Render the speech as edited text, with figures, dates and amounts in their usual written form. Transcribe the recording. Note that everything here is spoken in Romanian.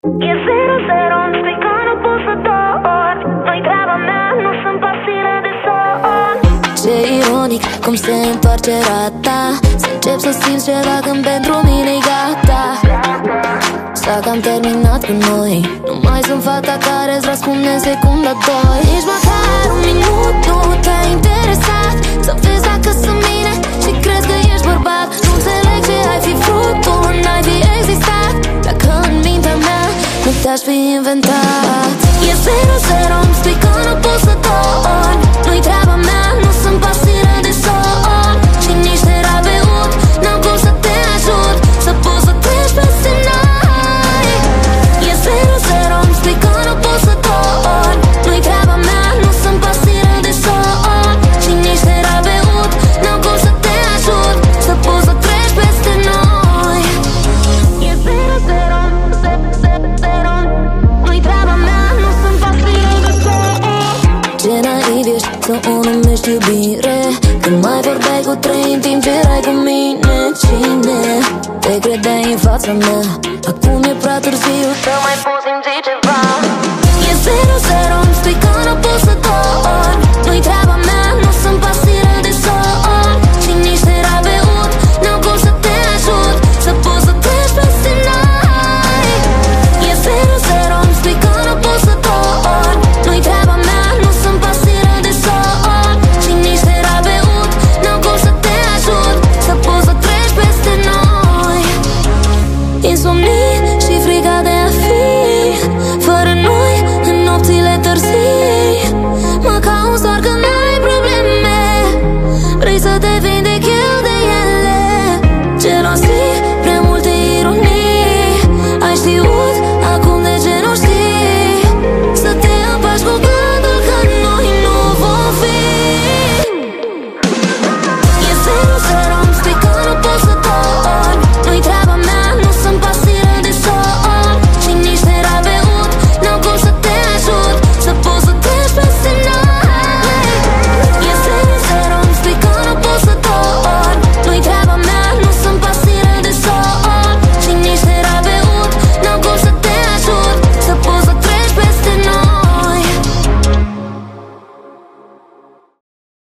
E 0-0, spui că nu pot să dormi. Nu-i treaba mea, nu sunt pastilă de somn. Ce ironic cum se întoarce rata. Să încep să simți ceva când pentru mine-i gata. S-a cam terminat cu noi. Nu mai sunt fata care-ți răspunde în secunda 2. Nici măcar un minut nu te-a interesat să vezi dacă sunt bine și crezi că ești bărbat. Nu înțeleg ce ai fi vrut, tu n-ai fi existat dacă în mintea mea nu te-aș fi inventat. E 0-0, îmi spui că nu pot să dormi. Nu-i treaba mea, nu sunt pastilă de somn. Și nici terapeut, n-am cum să te ajut să poți să treci peste noi. E 0-0, îmi spui că nu pot să dormi. Nu-i treaba mea, nu sunt pastilă de somn. Și nici terapeut, n-am cum să te ajut să poți să treci peste noi. E 0-0, nu-i treaba mea, nu sunt pastilă de somn. Ce naiv ești să o numești iubire când mai vorbeai cu 3 în timp ce erai cu mine. Cine te credeai în fața mea? Acum e prea târziu să mai poți simți ceva. E 0-0,